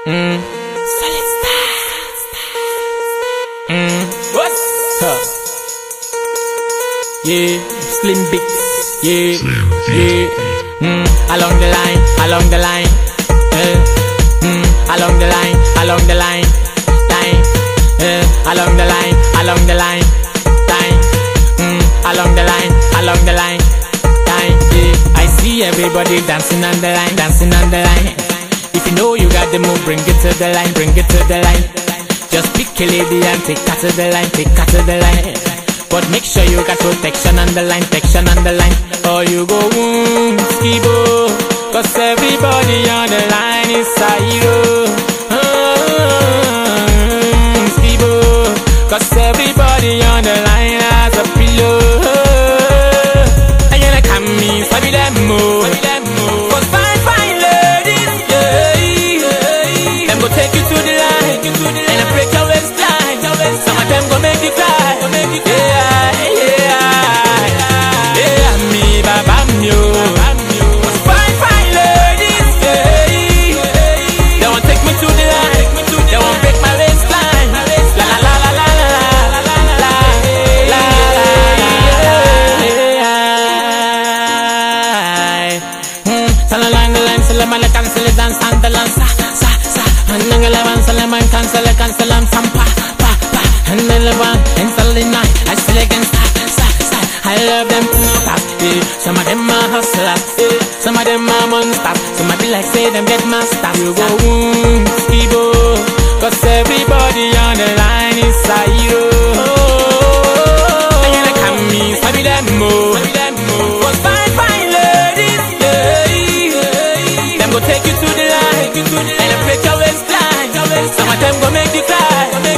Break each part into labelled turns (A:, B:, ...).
A: Solid style. What's up? Yeah, Slim Beats. Yeah. Along the line. Along the line. Along the line. Along the line. Along the line. Along the line. Along the line. Along the line. Yeah. I see everybody dancing on the line. Dancing on the line. If you know you got the move, bring it to the line. Bring it to the line. Just pick a lady and take her to the line. Take her to the line. But make sure you got protection on the line. Protection on the line. Or you go skibo. Cause everybody on the line is a hero. Skibo. Cause everybody on the line has a pillow. And you like me, sabi them move. Cause fine ladies, them go take you to the line. And I break your waistline. Some of them go make you cry. Yeah, me, baba, yo. Cause fine ladies, they won't take me to the line. They won't break my waistline. La la la la la la la la la la. Salalang galang salaman la cancel dance and the lanza sa Nanggalaban salaman cancel sampa pa and the levan and Sunday night I still against sa. I love them stop. Some of them are hustlers, some of them are monsters. Some of be like say them get master. You go skibo, cause everybody on the line is a hero. And you like me, sabi them move. Cause fine ladies, them go take you to the line. And I break your waistline. Some of them go make you cry.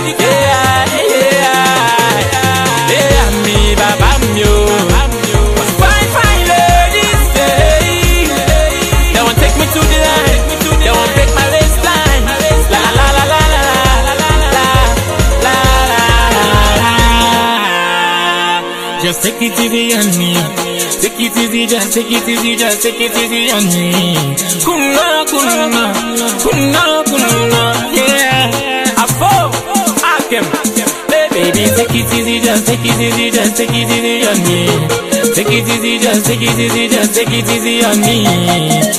A: Yeah, me, baba, yo. Cause fine ladies, they won't take me to the line. They won't break my waistline. La la la la la la la la la. Just take it easy on me. Take it easy, just take it easy, just take it easy on me. Kuna, yeah. Akem. Baby, take it easy, just take it easy, just take it easy on me. Take it easy, just take it easy, just take it easy on me.